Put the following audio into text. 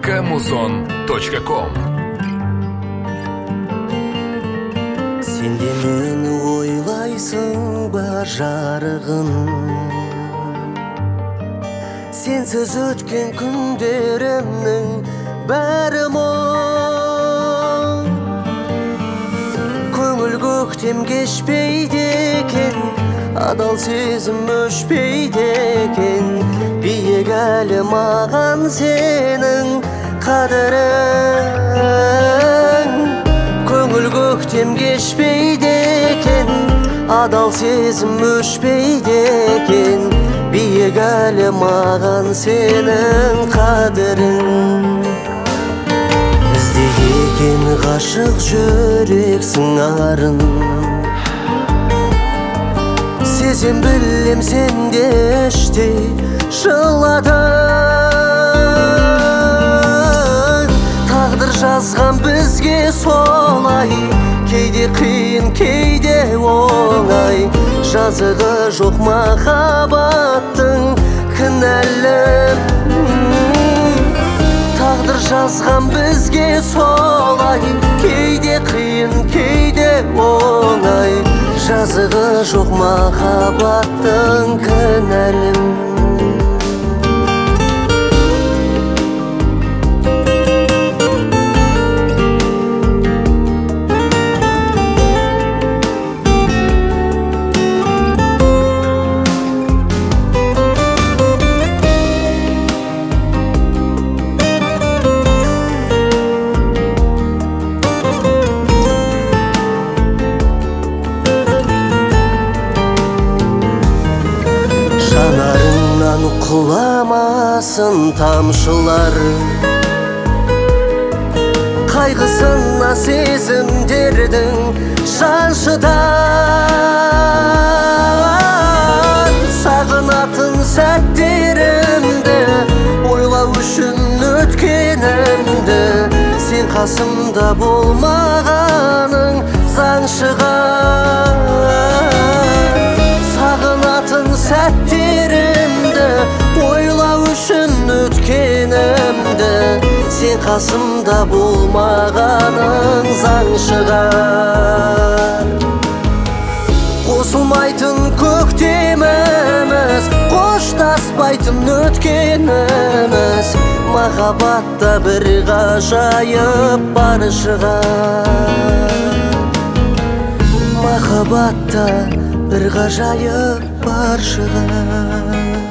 Kamuzon.com. Сен де мені ойлайсың ба жарығым, сенсіз өткен күндерімнің бәрі мұң. Көңіл көктем кешпейді екен, адал сезім өшпейді екен, биік әлі маған сенің қадірің. Көңіл көктем кешпейді екен, адал сезім өшпейді екен, биік әлі маған сенің қадірің. Іздеген ғашық жүрек сыңарын, сезем білем сенде іштей жыладың. Тағдыр жазған бізге солай, кейде қиын кейде оңай, жазығы жоқ махаббаттың кінәлі. Тағдыр жазған бізге солай, кейде қиын кейде оңай, жазығы жоқ махаббаттың кінәлі. Жанарыңнан құламасын тамшылар, қайғысына сезімдердің жаншыдан. Сағынатын сәттерімді, ойлау үшін өткенімді, сен қасымда болмағаның заң шығар. Сағынатын сәттерімді, ойлау үшін өткенімді, сен қасымда болмағаның заң шығар. Қосылмайтын көктеміміз, қоштаспайтын өткеніміз, махаббатта бір ғажайып бар шығар. Махаббатта бір ғажайып бар шығар.